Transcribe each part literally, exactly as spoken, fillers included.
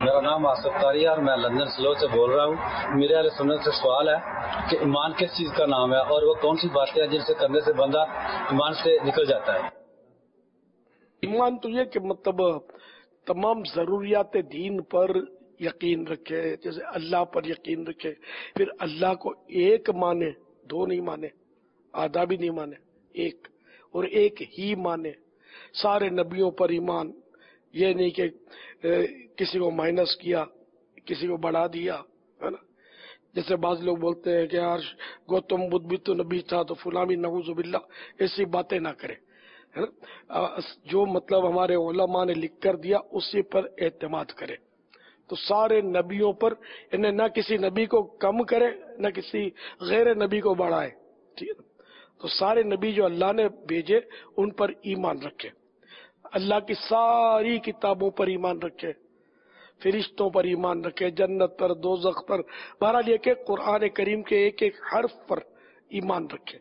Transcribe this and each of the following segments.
میرا نام آصف قاری ہے اور میں لندن سلو سے بول رہا ہوں۔ میرے اہل سنت سے سوال ہے کہ ایمان کس چیز کا نام ہے اور وہ کون سی باتیں ہیں جن سے کرنے سے بندہ ایمان سے نکل جاتا ہے؟ ایمان تو یہ کہ مطلب تمام ضروریات دین پر یقین رکھے، جیسے اللہ پر یقین رکھے، پھر اللہ کو ایک مانے، دو نہیں مانے، آدھا بھی نہیں مانے، ایک، اور ایک ہی مانے۔ سارے نبیوں پر ایمان، یہ نہیں کہ کسی کو مائنس کیا، کسی کو بڑھا دیا، ہے نا؟ جیسے بعض لوگ بولتے ہیں کہ یار گوتم بدھ بھی تو نبی تھا تو فلاں بھی، نعوذ باللہ، ایسی باتیں نہ کرے، ہے نا؟ جو مطلب ہمارے علماء نے لکھ کر دیا اسی پر اعتماد کرے۔ تو سارے نبیوں پر یعنی نہ کسی نبی کو کم کرے نہ کسی غیر نبی کو بڑھائے، ٹھیک ہے؟ تو سارے نبی جو اللہ نے بھیجے ان پر ایمان رکھے، اللہ کی ساری کتابوں پر ایمان رکھے، فرشتوں پر ایمان رکھے، جنت پر، دوزخ پر، بہرحال یہ کہ قرآن کریم کے ایک ایک حرف پر ایمان رکھے۔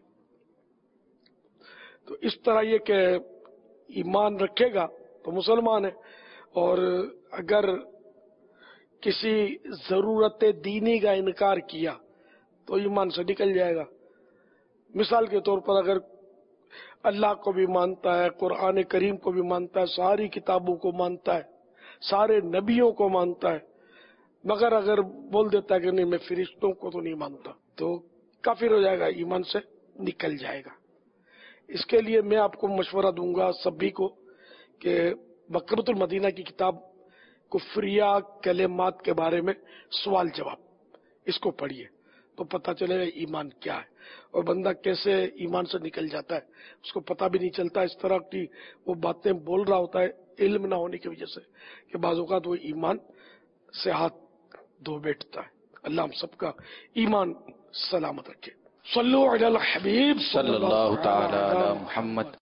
تو اس طرح یہ کہ ایمان رکھے گا تو مسلمان ہے، اور اگر کسی ضرورت دینی کا انکار کیا تو ایمان سے نکل جائے گا۔ مثال کے طور پر اگر اللہ کو بھی مانتا ہے، قرآن کریم کو بھی مانتا ہے، ساری کتابوں کو مانتا ہے، سارے نبیوں کو مانتا ہے، مگر اگر بول دیتا ہے کہ نہیں میں فرشتوں کو تو نہیں مانتا، تو کافر ہو جائے گا، ایمان سے نکل جائے گا۔ اس کے لیے میں آپ کو مشورہ دوں گا سبھی کو کہ مکتبۃ المدینہ کی کتاب کفریہ کلمات کے بارے میں سوال جواب، اس کو پڑھیے تو پتہ چلے گا ایمان کیا ہے، اور بندہ کیسے ایمان سے نکل جاتا ہے اس کو پتہ بھی نہیں چلتا۔ اس طرح کی وہ باتیں بول رہا ہوتا ہے علم نہ ہونے کی وجہ سے کہ بعض اوقات وہ ایمان سے ہاتھ دھو بیٹھتا ہے۔ اللہ ہم سب کا ایمان سلامت رکھے۔ صلو علی الحبیب صلی اللہ تعالی علی محمد۔